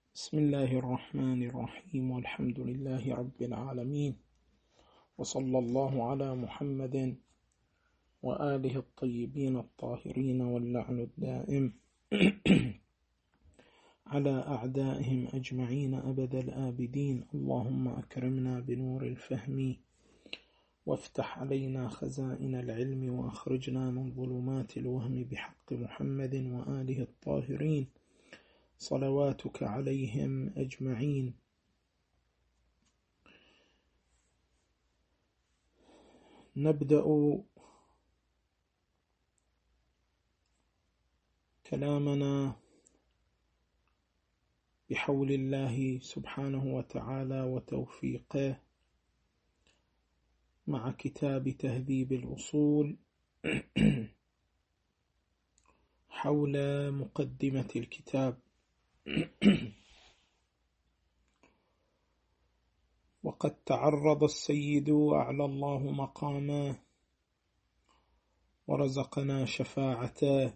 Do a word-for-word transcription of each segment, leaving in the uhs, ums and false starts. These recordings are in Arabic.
بسم الله الرحمن الرحيم والحمد لله رب العالمين، وصلى الله على محمد وآله الطيبين الطاهرين واللعن الدائم على أعدائهم أجمعين أبد الآبدين. اللهم أكرمنا بنور الفهم وافتح علينا خزائن العلم وأخرجنا من ظلمات الوهم بحق محمد وآله الطاهرين صلواتك عليهم أجمعين. نبدأ كلامنا بحول الله سبحانه وتعالى وتوفيقه مع كتاب تهذيب الأصول حول مقدمة الكتاب. وقد تعرض السيد أعلى الله مقامه ورزقنا شفاعته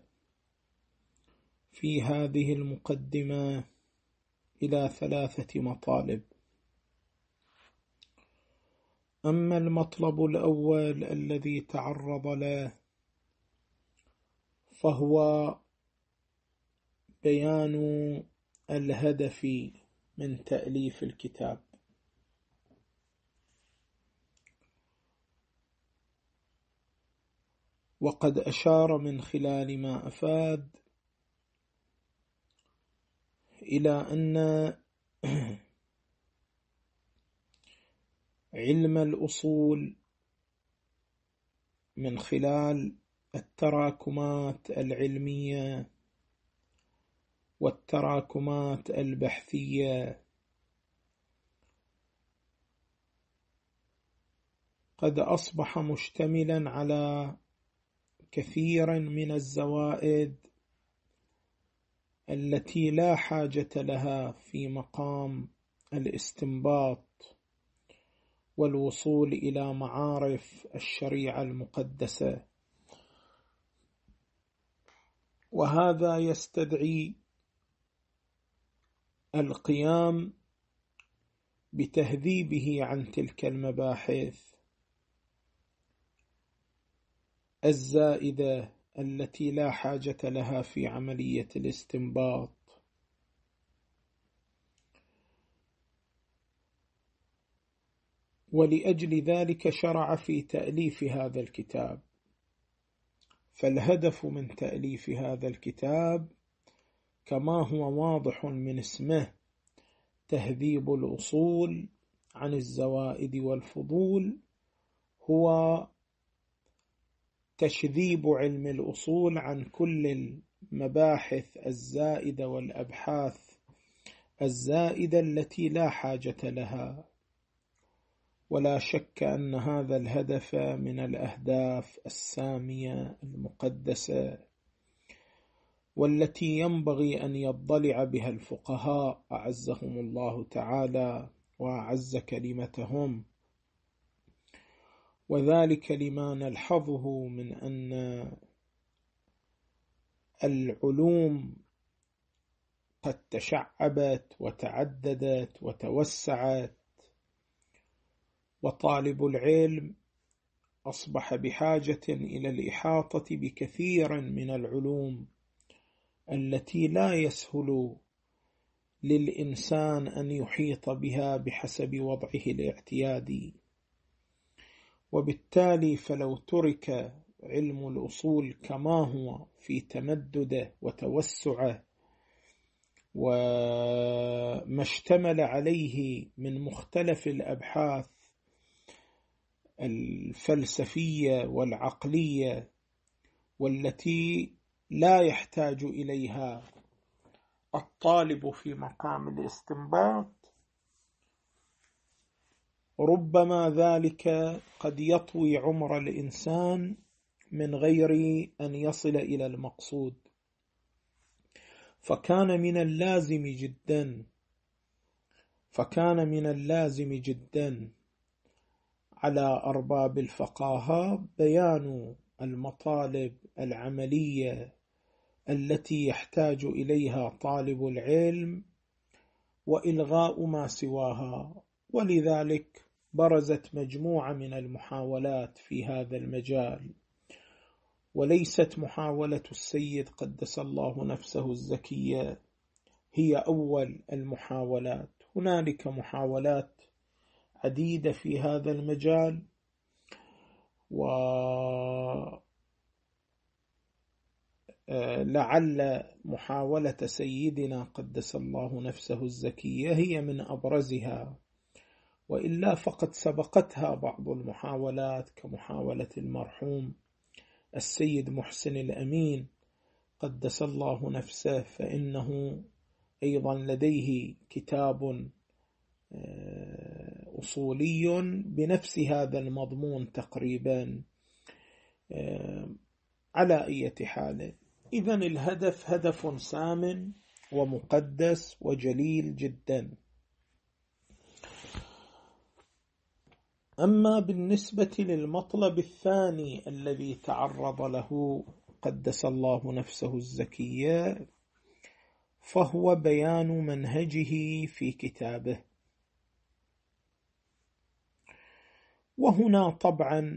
في هذه المقدمة إلى ثلاثة مطالب. أما المطلب الأول الذي تعرض له فهو بيان الهدف من تأليف الكتاب. وقد أشار من خلال ما أفاد إلى أن علم الأصول من خلال التراكمات العلمية والتراكمات البحثية قد أصبح مشتملا على كثير من الزوائد التي لا حاجة لها في مقام الاستنباط والوصول إلى معارف الشريعة المقدسة، وهذا يستدعي القيام بتهذيبه عن تلك المباحث الزائدة التي لا حاجة لها في عملية الاستنباط. ولأجل ذلك شرع في تأليف هذا الكتاب. فالهدف من تأليف هذا الكتاب كما هو واضح من اسمه تهذيب الأصول عن الزوائد والفضول هو تشذيب علم الأصول عن كل المباحث الزائدة والأبحاث الزائدة التي لا حاجة لها. ولا شك أن هذا الهدف من الأهداف السامية المقدسة والتي ينبغي أن يضلع بها الفقهاء أعزهم الله تعالى وأعز كلمتهم، وذلك لما نلحظه من أن العلوم قد تشعبت وتعددت وتوسعت، وطالب العلم أصبح بحاجة إلى الإحاطة بكثير من العلوم التي لا يسهل للإنسان أن يحيط بها بحسب وضعه الاعتيادي. وبالتالي فلو ترك علم الأصول كما هو في تمدده وتوسعه وما اشتمل عليه من مختلف الأبحاث الفلسفية والعقلية والتي لا يحتاج إليها الطالب في مقام الاستنباط، ربما ذلك قد يطوي عمر الإنسان من غير أن يصل إلى المقصود. فكان من اللازم جدا فكان من اللازم جدا على أرباب الفقاهة بيان المطالب العملية التي يحتاج إليها طالب العلم وإلغاء ما سواها. ولذلك برزت مجموعة من المحاولات في هذا المجال، وليست محاولة السيد قدس الله نفسه الزكية هي أول المحاولات. هنالك محاولات عديدة في هذا المجال، ولعل محاولة سيدنا قدس الله نفسه الزكية هي من أبرزها، وإلا فقد سبقتها بعض المحاولات كمحاولة المرحوم السيد محسن الأمين قدس الله نفسه، فإنه أيضا لديه كتاب أصولي بنفس هذا المضمون تقريبا. على أي حال، إذن الهدف هدف سام ومقدس وجليل جدا. أما بالنسبة للمطلب الثاني الذي تعرض له قدس الله نفسه الزكية، فهو بيان منهجه في كتابه. وهنا طبعا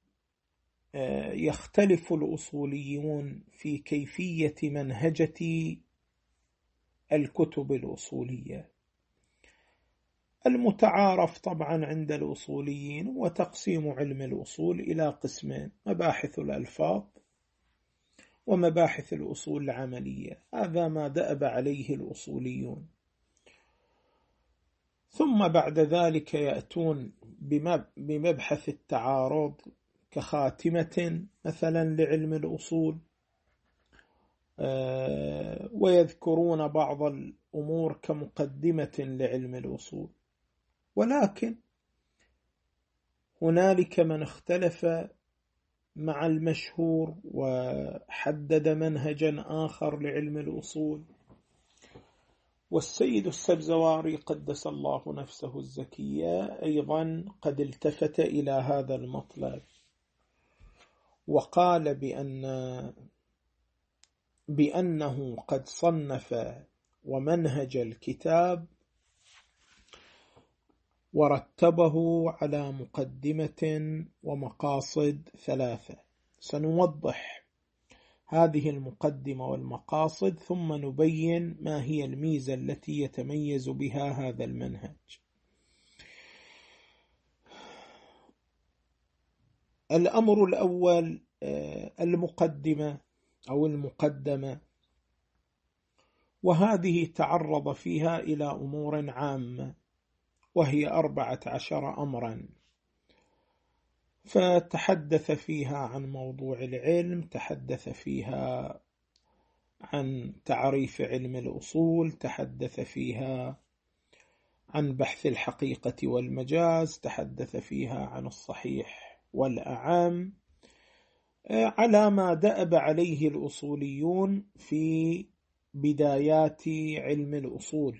يختلف الأصوليون في كيفية منهجة الكتب الأصولية. المتعارف طبعا عند الأصوليين وتقسيم علم الأصول إلى قسمين: مباحث الألفاظ ومباحث الأصول العملية. هذا ما دأب عليه الأصوليون. ثم بعد ذلك يأتون بمبحث التعارض كخاتمة مثلا لعلم الأصول، ويذكرون بعض الأمور كمقدمة لعلم الأصول. ولكن هنالك من اختلف مع المشهور وحدد منهجا آخر لعلم الأصول، والسيد السبزواري قدس الله نفسه الزكية أيضا قد التفت إلى هذا المطلب، وقال بأن بأنه قد صنف ومنهج الكتاب ورتبه على مقدمة ومقاصد ثلاثة. سنوضح هذه المقدمة والمقاصد ثم نبين ما هي الميزة التي يتميز بها هذا المنهج. الأمر الأول المقدمة أو المقدمة، وهذه تعرض فيها إلى أمور عامة وهي أربعة عشر أمرا، فتحدث فيها عن موضوع العلم، تحدث فيها عن تعريف علم الأصول، تحدث فيها عن بحث الحقيقة والمجاز، تحدث فيها عن الصحيح والأعم، على ما دأب عليه الأصوليون في بدايات علم الأصول.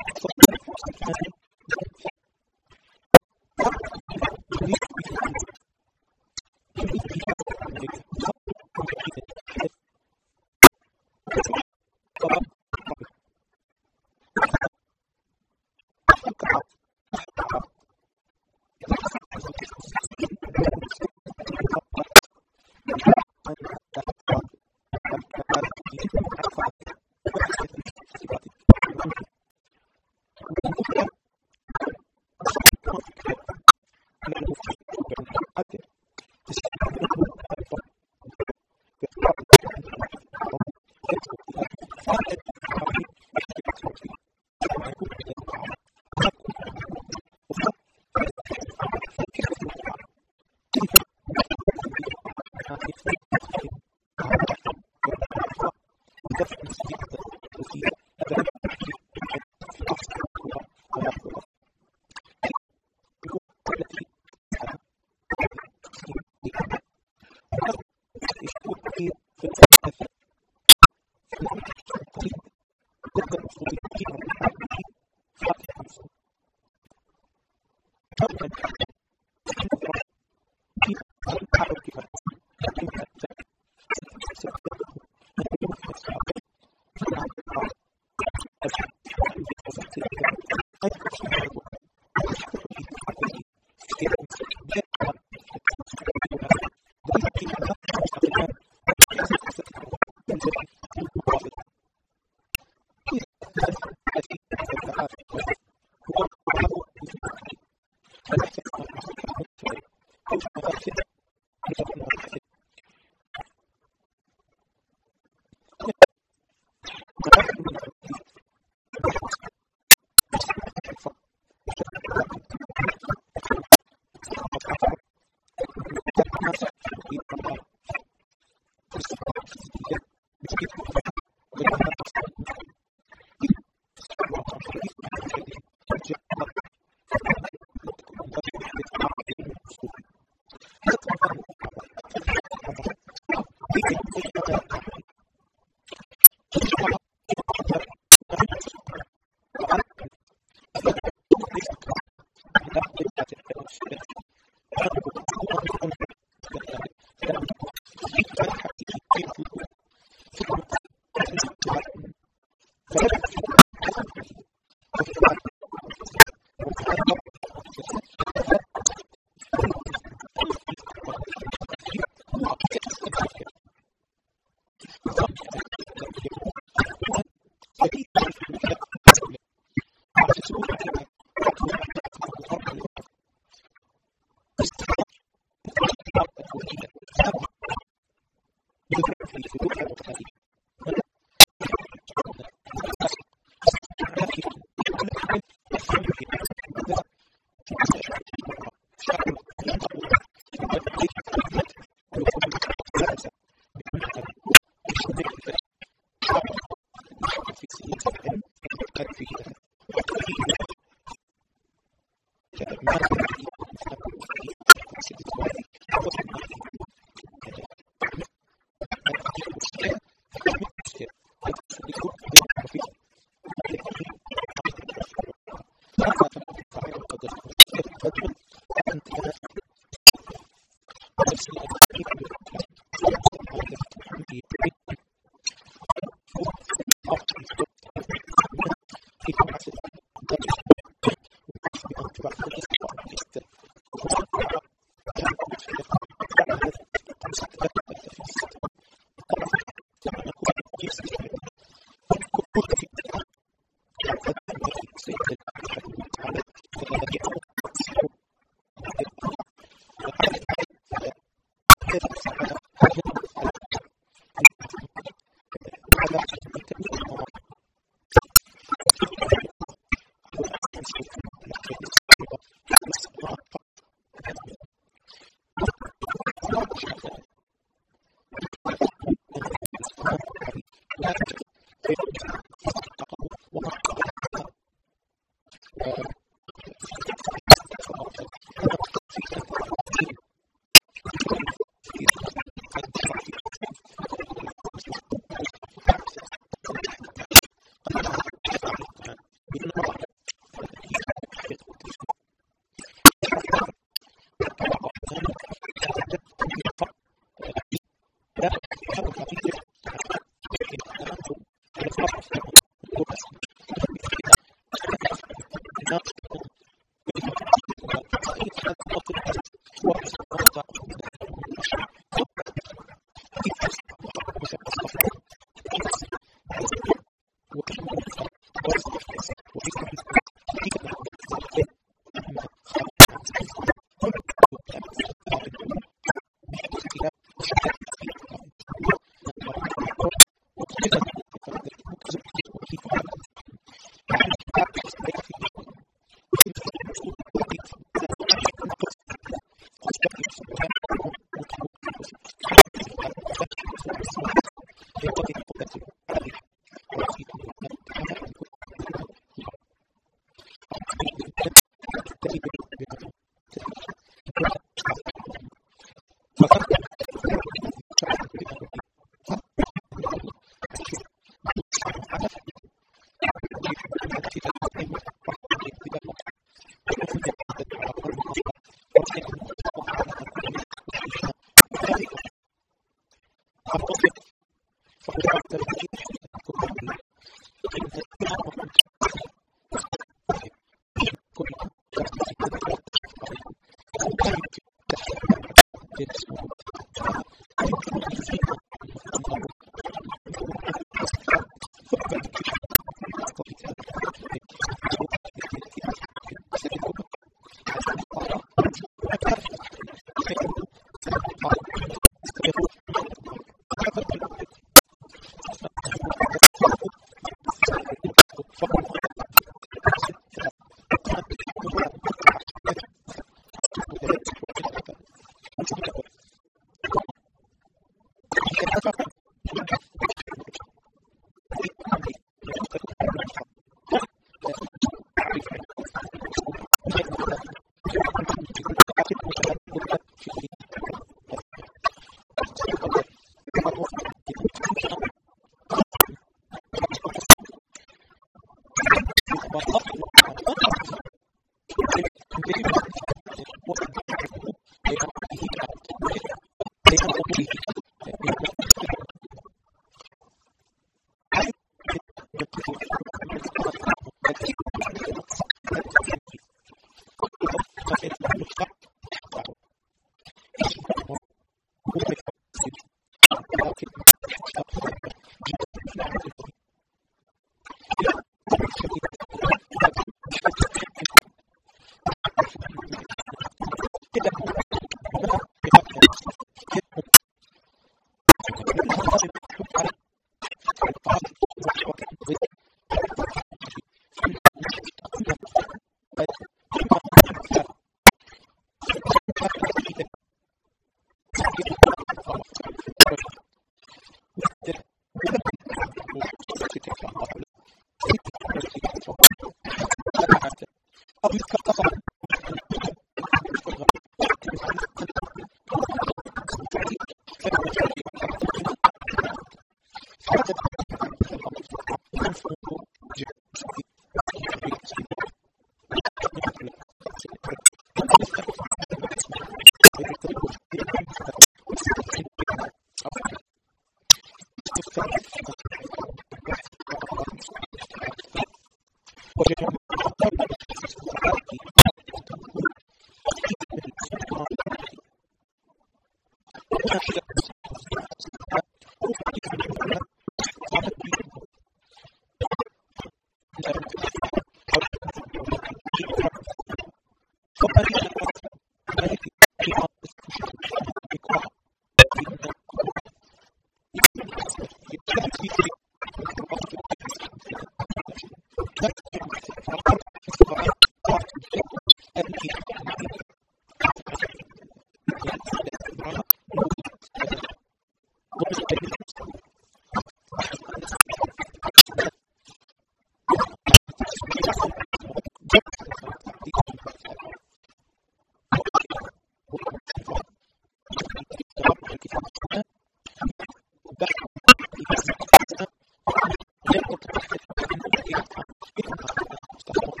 Thank you.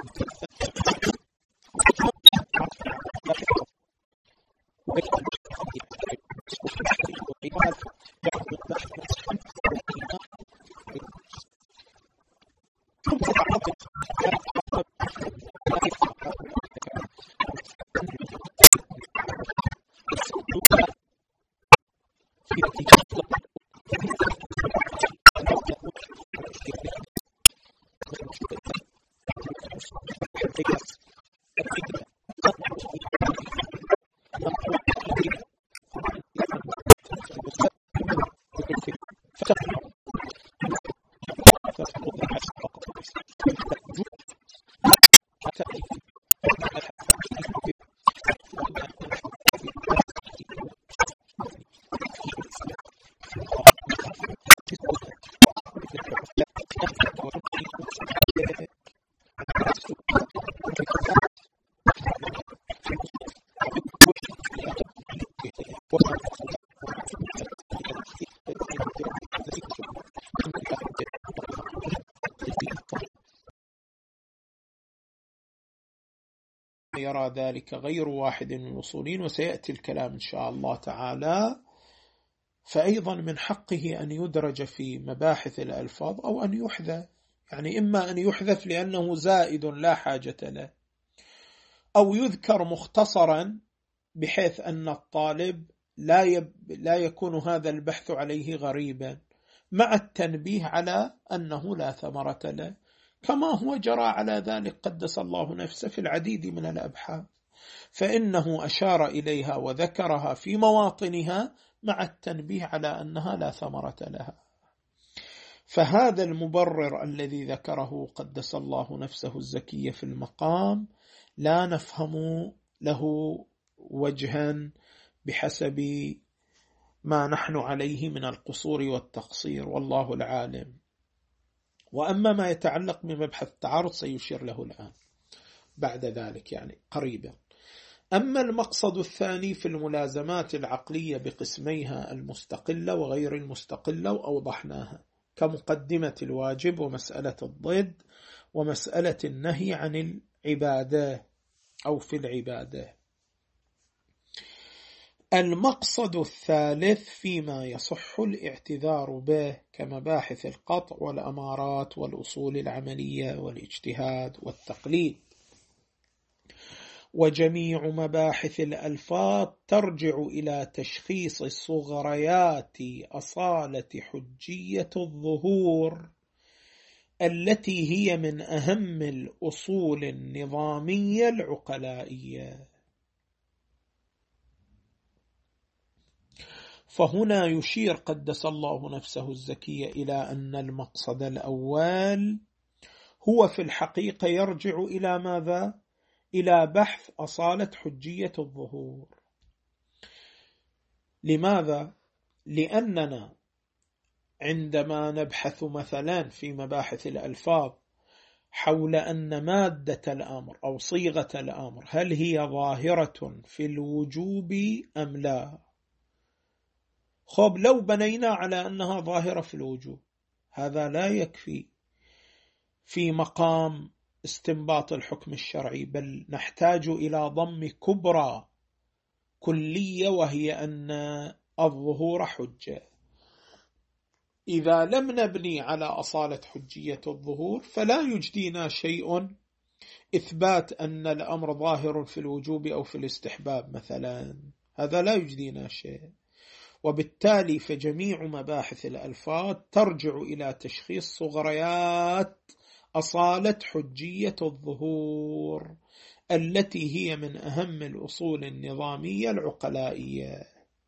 يرى ذلك غير واحد من الأصوليين، وسيأتي الكلام إن شاء الله تعالى. فأيضا من حقه أن يدرج في مباحث الألفاظ أو أن يحذف، يعني إما أن يحذف لأنه زائد لا حاجة له، أو يذكر مختصرا بحيث أن الطالب لا, يب لا يكون هذا البحث عليه غريبا، مع التنبيه على أنه لا ثمرة له، كما هو جرى على ذلك قدس الله نفسه في العديد من الأبحاث، فإنه أشار إليها وذكرها في مواطنها مع التنبيه على أنها لا ثمرة لها. فهذا المبرر الذي ذكره قدس الله نفسه الزكية في المقام لا نفهم له وجها بحسب ما نحن عليه من القصور والتقصير، والله العالم. وأما ما يتعلق بمبحث التعارض سيشير له الآن بعد ذلك، يعني قريبا. أما المقصد الثاني في الملازمات العقلية بقسميها المستقلة وغير المستقلة، وأوضحناها كمقدمة الواجب ومسألة الضد ومسألة النهي عن العبادة أو في العبادة. المقصد الثالث فيما يصح الاعتذار به كمباحث القطع والأمارات والأصول العملية والاجتهاد والتقليد. وجميع مباحث الألفاظ ترجع إلى تشخيص صغريات أصالة حجية الظهور التي هي من أهم الأصول النظامية العقلائية. فهنا يشير قدس الله نفسه الزكية إلى أن المقصد الأول هو في الحقيقة يرجع إلى ماذا؟ إلى بحث أصالة حجية الظهور. لماذا؟ لأننا عندما نبحث مثلا في مباحث الألفاظ حول أن مادة الأمر أو صيغة الأمر هل هي ظاهرة في الوجوب أم لا؟ خب لو بنينا على أنها ظاهرة في الوجوب هذا لا يكفي في مقام استنباط الحكم الشرعي، بل نحتاج إلى ضم كبرى كلية، وهي أن الظهور حجة. إذا لم نبني على أصالة حجية الظهور فلا يجدينا شيء إثبات أن الأمر ظاهر في الوجوب أو في الاستحباب مثلا، هذا لا يجدينا شيء. وبالتالي فجميع مباحث الألفاظ ترجع إلى تشخيص صغريات أصالة حجية الظهور التي هي من أهم الأصول النظامية العقلائية.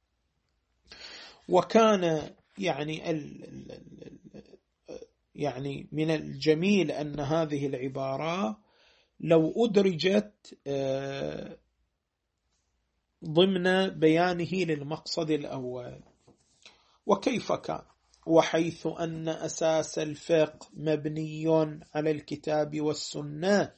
وكان يعني ال يعني من الجميل أن هذه العبارة لو أدرجت ضمن بيانه للمقصد الأول. وكيف كان؟ وحيث أن أساس الفقه مبني على الكتاب والسنة،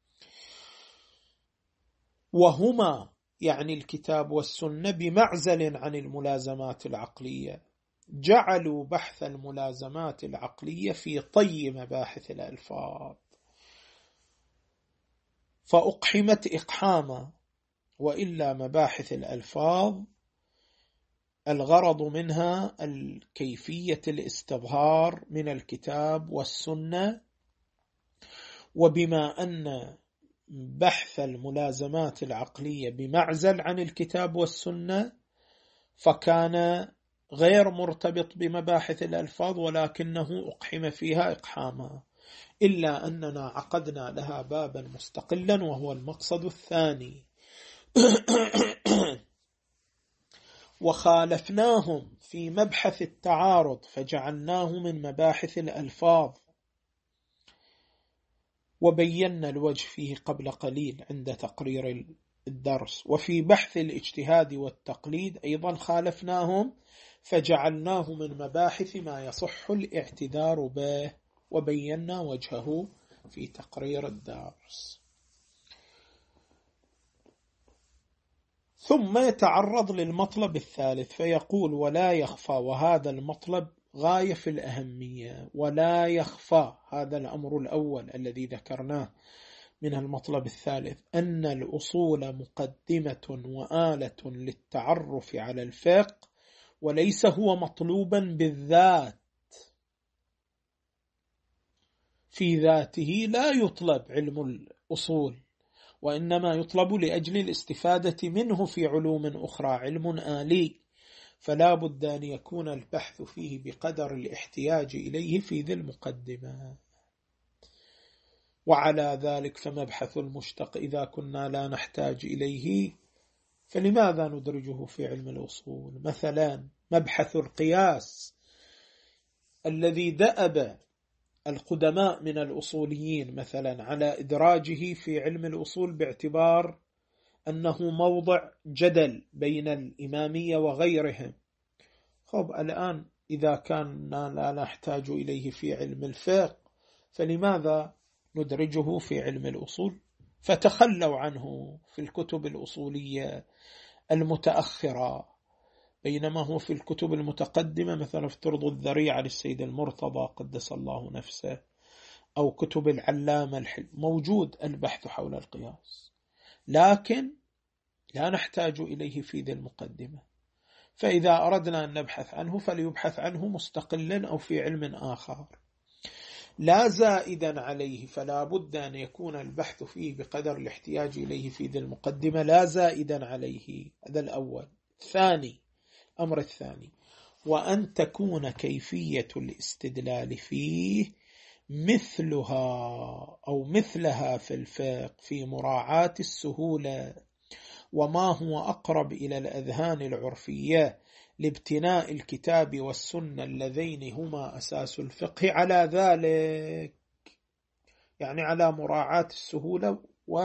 وهما يعني الكتاب والسنة بمعزل عن الملازمات العقلية، جعلوا بحث الملازمات العقلية في طي مباحث الألفاظ، فأقحمت إقحاما. وإلا مباحث الألفاظ الغرض منها الكيفية الاستظهار من الكتاب والسنة، وبما أن بحث الملازمات العقلية بمعزل عن الكتاب والسنة، فكان غير مرتبط بمباحث الألفاظ، ولكنه أقحم فيها إقحاما، إلا أننا عقدنا لها بابا مستقلا وهو المقصد الثاني. وخالفناهم في مبحث التعارض فجعلناه من مباحث الألفاظ، وبينا الوجه فيه قبل قليل عند تقرير الدرس. وفي بحث الاجتهاد والتقليد أيضا خالفناهم فجعلناه من مباحث ما يصح الاعتذار به، وبينا وجهه في تقرير الدرس. ثم يتعرض للمطلب الثالث فيقول: ولا يخفى، وهذا المطلب غاية في الأهمية، ولا يخفى، هذا الأمر الأول الذي ذكرناه من المطلب الثالث، أن الأصول مقدمة وآلة للتعرف على الفقه، وليس هو مطلوبا بالذات، في ذاته لا يطلب علم الأصول، وإنما يطلب لأجل الاستفادة منه في علوم أخرى، علم آلي، فلا بد أن يكون البحث فيه بقدر الاحتياج إليه في ذي المقدمة. وعلى ذلك فمبحث المشتق إذا كنا لا نحتاج إليه فلماذا ندرجه في علم الأصول؟ مثلا مبحث القياس الذي دأب القدماء من الأصوليين مثلا على إدراجه في علم الأصول باعتبار أنه موضع جدل بين الإمامية وغيرهم. خب الآن إذا كنا لا نحتاج إليه في علم الفقه فلماذا ندرجه في علم الأصول؟ فتخلوا عنه في الكتب الأصولية المتأخرة، بينما هو في الكتب المتقدمة مثلا افترض الذريعة للسيد المرتضى قدس الله نفسه، أو كتب العلامة الحلم، موجود البحث حول القياس، لكن لا نحتاج إليه في ذي المقدمة. فإذا أردنا أن نبحث عنه فليبحث عنه مستقلا أو في علم آخر لا زائدا عليه، فلا بد أن يكون البحث فيه بقدر الاحتياج إليه في ذي المقدمة لا زائدا عليه. هذا الأول. ثاني أمر الثاني، وأن تكون كيفية الاستدلال فيه مثلها أو مثلها في الفقه في مراعاة السهولة وما هو أقرب إلى الأذهان العرفية لابتناء الكتاب والسنة اللذين هما أساس الفقه على ذلك، يعني على مراعاة السهولة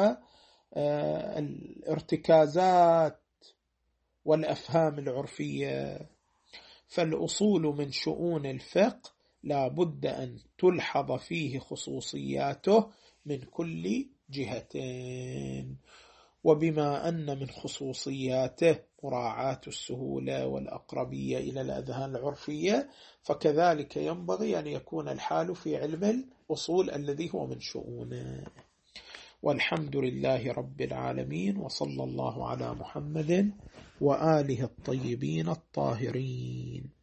والارتكازات والأفهام العرفية. فالأصول من شؤون الفقه لا بد أن تلحظ فيه خصوصياته من كل جهتين، وبما أن من خصوصياته مراعاة السهولة والأقربية إلى الأذهان العرفية، فكذلك ينبغي أن يكون الحال في علم الأصول الذي هو من شؤونه. والحمد لله رب العالمين، وصلى الله على محمد وآله الطيبين الطاهرين.